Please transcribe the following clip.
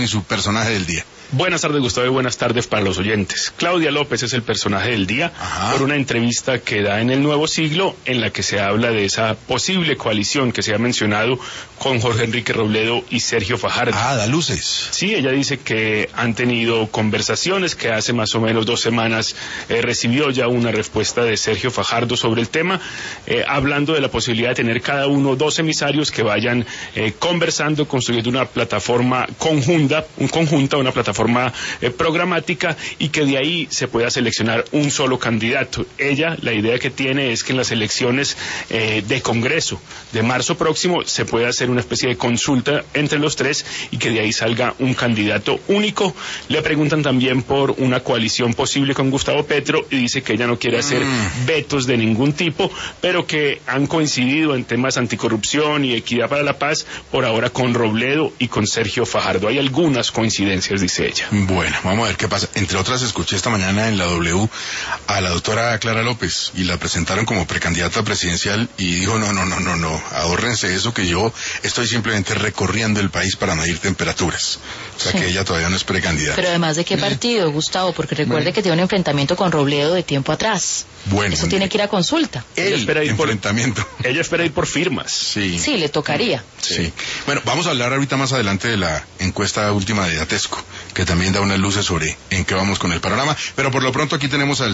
en su personaje del día. Buenas tardes, Gustavo, y buenas tardes para los oyentes. Claudia López es el personaje del día. Ajá. Por una entrevista que da en El Nuevo Siglo, en la que se habla de esa posible coalición que se ha mencionado con Jorge Enrique Robledo y Sergio Fajardo. Da luces. Sí, ella dice que han tenido conversaciones, que hace más o menos 2 semanas recibió ya una respuesta de Sergio Fajardo sobre el tema, hablando de la posibilidad de tener cada uno 2 emisarios que vayan conversando, construyendo una plataforma conjunta, una plataforma programática, y que de ahí se pueda seleccionar un solo candidato. Ella, la idea que tiene es que en las elecciones de Congreso de marzo próximo se pueda hacer una especie de consulta entre los 3 y que de ahí salga un candidato único. Le preguntan también por una coalición posible con Gustavo Petro y dice que ella no quiere hacer vetos de ningún tipo, pero que han coincidido en temas anticorrupción y equidad para la paz por ahora con Robledo y con Sergio Fajardo. Hay algunas coincidencias, dice ella. Bueno, vamos a ver qué pasa. Entre otras, escuché esta mañana en la W a la doctora Clara López y la presentaron como precandidata presidencial y dijo, no, ahórrense eso, que yo estoy simplemente recorriendo el país para medir temperaturas. O sea, que ella todavía no es precandidata. Pero además, ¿de qué partido, Gustavo? Porque recuerde que tiene un enfrentamiento con Robledo de tiempo atrás. Bueno, eso tiene que ir a consulta. Ella espera ir por firmas. Sí, le tocaría. Sí. Bueno, vamos a hablar ahorita más adelante de la encuesta última de Datesco, que también da unas luces sobre en qué vamos con el panorama, pero por lo pronto aquí tenemos al